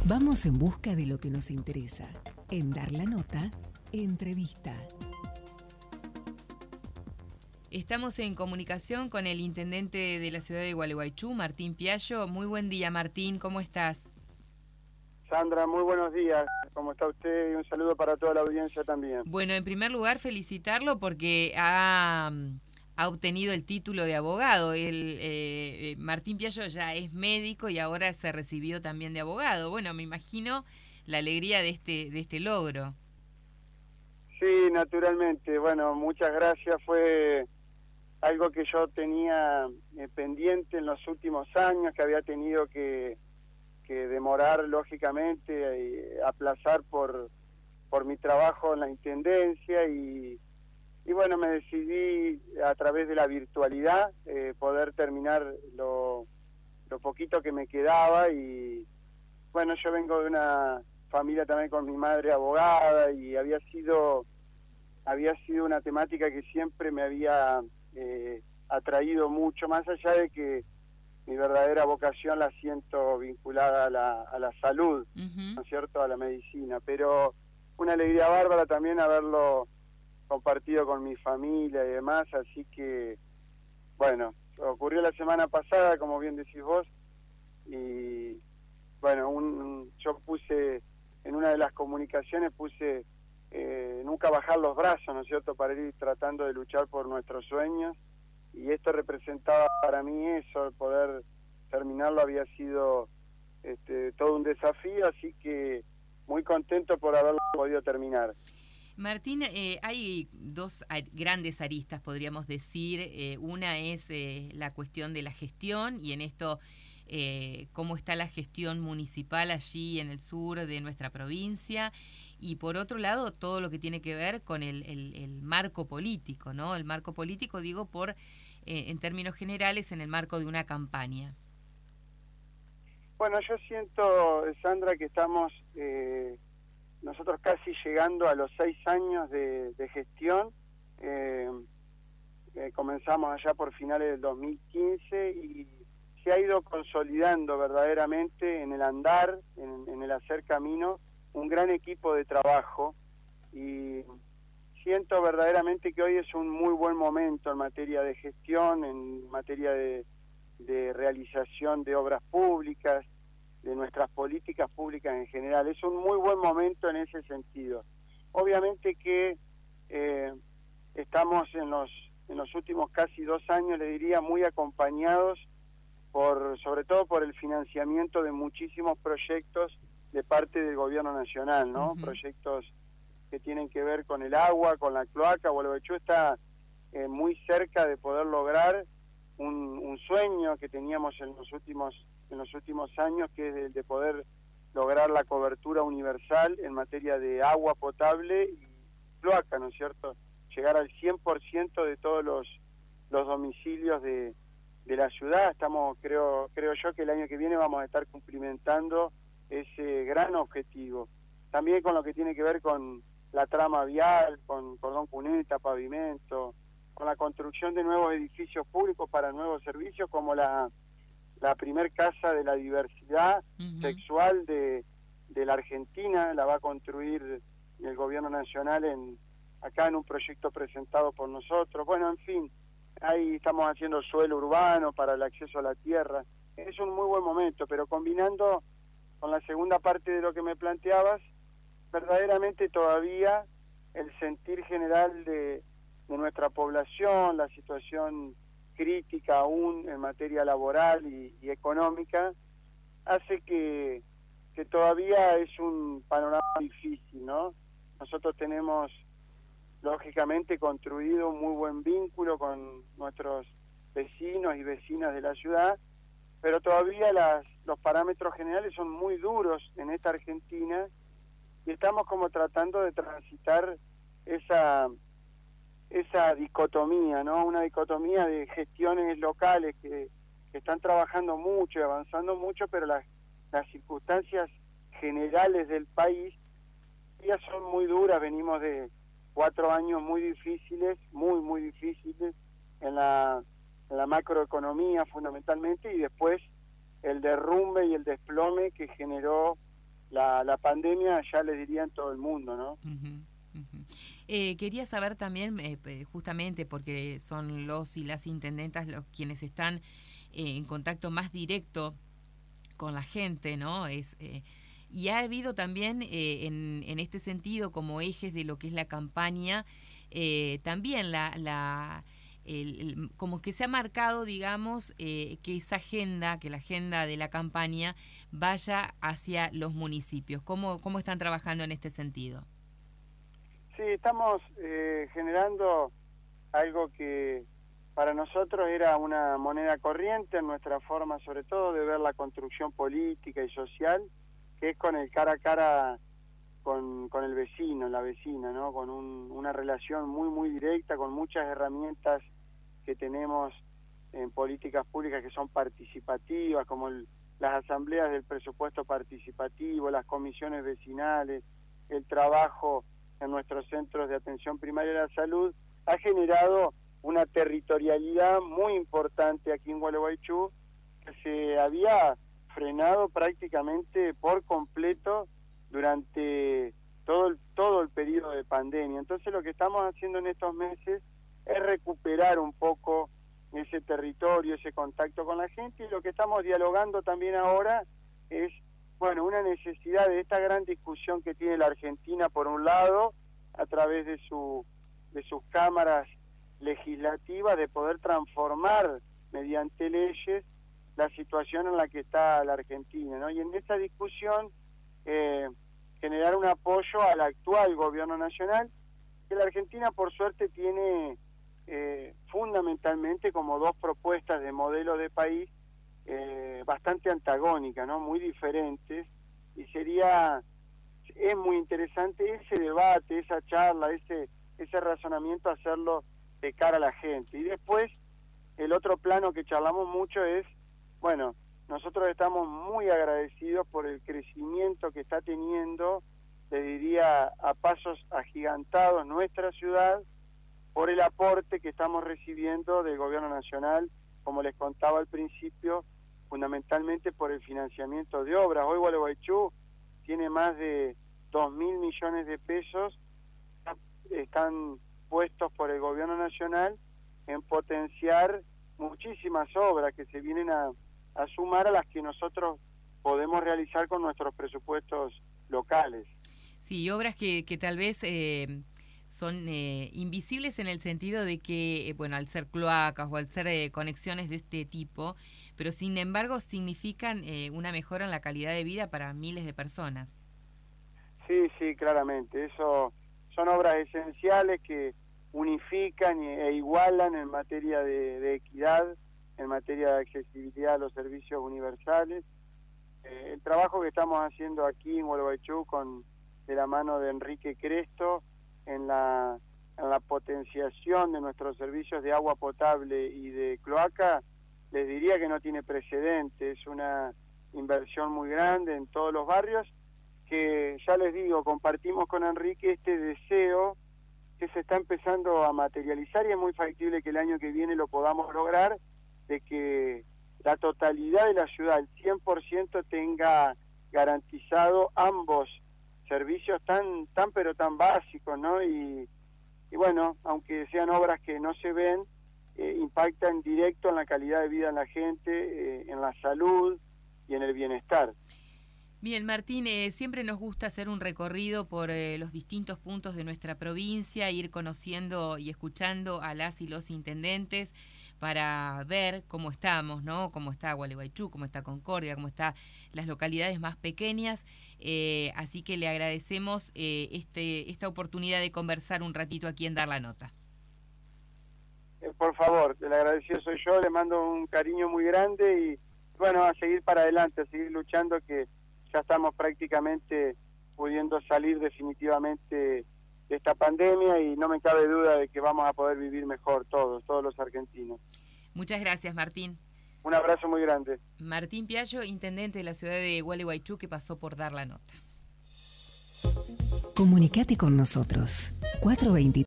Vamos en busca de lo que nos interesa. En Dar la Nota, entrevista. Estamos en comunicación con el intendente de la ciudad de Gualeguaychú, Martín Piallo. Muy buen día, Martín, ¿cómo estás? Sandra, muy buenos días. ¿Cómo está usted? Y un saludo para toda la audiencia también. Bueno, en primer lugar, felicitarlo porque ha obtenido el título de abogado. Martín Piallo ya es médico y ahora se recibió también de abogado. Bueno, me imagino la alegría de este logro. Sí, naturalmente. Bueno, muchas gracias. Fue algo que yo tenía pendiente en los últimos años, que había tenido que demorar, lógicamente, aplazar por mi trabajo en la Intendencia y bueno, me decidí a través de la virtualidad poder terminar lo poquito que me quedaba. Y bueno, yo vengo de una familia también con mi madre abogada y había sido una temática que siempre me había atraído mucho, más allá de que mi verdadera vocación la siento vinculada a la salud, Uh-huh. ¿no es cierto?, a la medicina, pero una alegría bárbara también haberlo compartido con mi familia y demás, así que, bueno, ocurrió la semana pasada, como bien decís vos, y bueno, yo puse, en una de las comunicaciones puse nunca bajar los brazos, ¿no es cierto?, para ir tratando de luchar por nuestros sueños, y esto representaba para mí eso, el poder terminarlo había sido todo un desafío, así que muy contento por haberlo podido terminar. Martín, hay dos grandes aristas, podríamos decir. Una es la cuestión de la gestión, y en esto, cómo está la gestión municipal allí en el sur de nuestra provincia, y por otro lado, todo lo que tiene que ver con el marco político, ¿no? El marco político, digo, en términos generales, en el marco de una campaña. Bueno, yo siento, Sandra, que estamos nosotros casi llegando a los 6 años de gestión. Comenzamos allá por finales del 2015 y se ha ido consolidando verdaderamente en el andar, en el hacer camino, un gran equipo de trabajo, y siento verdaderamente que hoy es un muy buen momento en materia de gestión, en materia de realización de obras públicas, de nuestras políticas públicas en general. Es un muy buen momento en ese sentido. Obviamente que estamos en los últimos casi 2 años, le diría, muy acompañados sobre todo por el financiamiento de muchísimos proyectos de parte del gobierno nacional, ¿no? Uh-huh. Proyectos que tienen que ver con el agua, con la cloaca. Gualeguaychú está muy cerca de poder lograr un sueño que teníamos en los últimos años, que es el de poder lograr la cobertura universal en materia de agua potable y cloaca, ¿no es cierto? Llegar al 100% de todos los domicilios de la ciudad. creo yo que el año que viene vamos a estar cumplimentando ese gran objetivo. También con lo que tiene que ver con la trama vial, con cordón cuneta, pavimento, con la construcción de nuevos edificios públicos para nuevos servicios, como la primer casa de la diversidad Uh-huh. sexual de la Argentina. La va a construir el gobierno nacional acá en un proyecto presentado por nosotros. Bueno, en fin, ahí estamos haciendo suelo urbano para el acceso a la tierra. Es un muy buen momento, pero combinando con la segunda parte de lo que me planteabas, verdaderamente todavía el sentir general de nuestra población, la situación crítica aún en materia laboral y económica, hace que todavía es un panorama difícil, ¿no? Nosotros tenemos, lógicamente, construido un muy buen vínculo con nuestros vecinos y vecinas de la ciudad, pero todavía los parámetros generales son muy duros en esta Argentina, y estamos como tratando de transitar esa dicotomía, ¿no? Una dicotomía de gestiones locales que están trabajando mucho y avanzando mucho, pero las circunstancias generales del país ya son muy duras. Venimos de 4 años muy difíciles, muy difíciles en la macroeconomía fundamentalmente, y después el derrumbe y el desplome que generó la pandemia, ya les diría, en todo el mundo, ¿no? Quería saber también, justamente porque son los y las intendentas quienes están en contacto más directo con la gente, ¿no? Y ha habido también en este sentido, como ejes de lo que es la campaña, también como que se ha marcado, digamos, que esa agenda, que la agenda de la campaña vaya hacia los municipios. ¿Cómo están trabajando en este sentido? Sí, estamos generando algo que para nosotros era una moneda corriente en nuestra forma, sobre todo, de ver la construcción política y social, que es con el cara a cara con el vecino, la vecina, ¿no? Con una relación muy, muy directa, con muchas herramientas que tenemos en políticas públicas que son participativas, como las asambleas del presupuesto participativo, las comisiones vecinales, el trabajo en nuestros centros de atención primaria de la salud, ha generado una territorialidad muy importante aquí en Gualeguaychú, que se había frenado prácticamente por completo durante todo el periodo de pandemia. Entonces lo que estamos haciendo en estos meses es recuperar un poco ese territorio, ese contacto con la gente, y lo que estamos dialogando también ahora es, bueno, una necesidad de esta gran discusión que tiene la Argentina, por un lado, a través de sus cámaras legislativas, de poder transformar mediante leyes la situación en la que está la Argentina, ¿no? Y en esta discusión generar un apoyo al actual gobierno nacional, que la Argentina por suerte tiene fundamentalmente como dos propuestas de modelo de país bastante antagónicas, ¿no? Muy diferentes, y es muy interesante ese debate, esa charla, ese razonamiento, hacerlo de cara a la gente. Y después, el otro plano que charlamos mucho es, bueno, nosotros estamos muy agradecidos por el crecimiento que está teniendo, le diría, a pasos agigantados nuestra ciudad, por el aporte que estamos recibiendo del gobierno nacional, como les contaba al principio, fundamentalmente por el financiamiento de obras. Hoy Gualeguaychú tiene más de 2.000 millones de pesos, están puestos por el gobierno nacional en potenciar muchísimas obras que se vienen a sumar a las que nosotros podemos realizar con nuestros presupuestos locales. Sí, obras que tal vez son invisibles en el sentido de que, bueno, al ser cloacas o al ser conexiones de este tipo, pero sin embargo significan una mejora en la calidad de vida para miles de personas. Sí, claramente. Eso son obras esenciales que unifican e igualan en materia de equidad, en materia de accesibilidad a los servicios universales. El trabajo que estamos haciendo aquí en Gualeguaychú de la mano de Enrique Cresto en la potenciación de nuestros servicios de agua potable y de cloaca, les diría que no tiene precedente. Es una inversión muy grande en todos los barrios, que ya les digo, compartimos con Enrique este deseo que se está empezando a materializar, y es muy factible que el año que viene lo podamos lograr, de que la totalidad de la ciudad, el 100%, tenga garantizado ambos servicios tan pero tan básicos, ¿no? Y bueno, aunque sean obras que no se ven, impactan directo en la calidad de vida de la gente, en la salud y en el bienestar. Bien, Martín, siempre nos gusta hacer un recorrido por los distintos puntos de nuestra provincia, ir conociendo y escuchando a las y los intendentes para ver cómo estamos, ¿no? Cómo está Gualeguaychú, cómo está Concordia, cómo están las localidades más pequeñas. Así que le agradecemos esta oportunidad de conversar un ratito aquí en Dar la Nota. Por favor, el agradecido soy yo, le mando un cariño muy grande y bueno, a seguir para adelante, a seguir luchando, que ya estamos prácticamente pudiendo salir definitivamente de esta pandemia, y no me cabe duda de que vamos a poder vivir mejor todos los argentinos. Muchas gracias, Martín. Un abrazo muy grande. Martín Piallo, intendente de la ciudad de Gualeguaychú, que pasó por Dar la Nota. Comunicate con nosotros. 423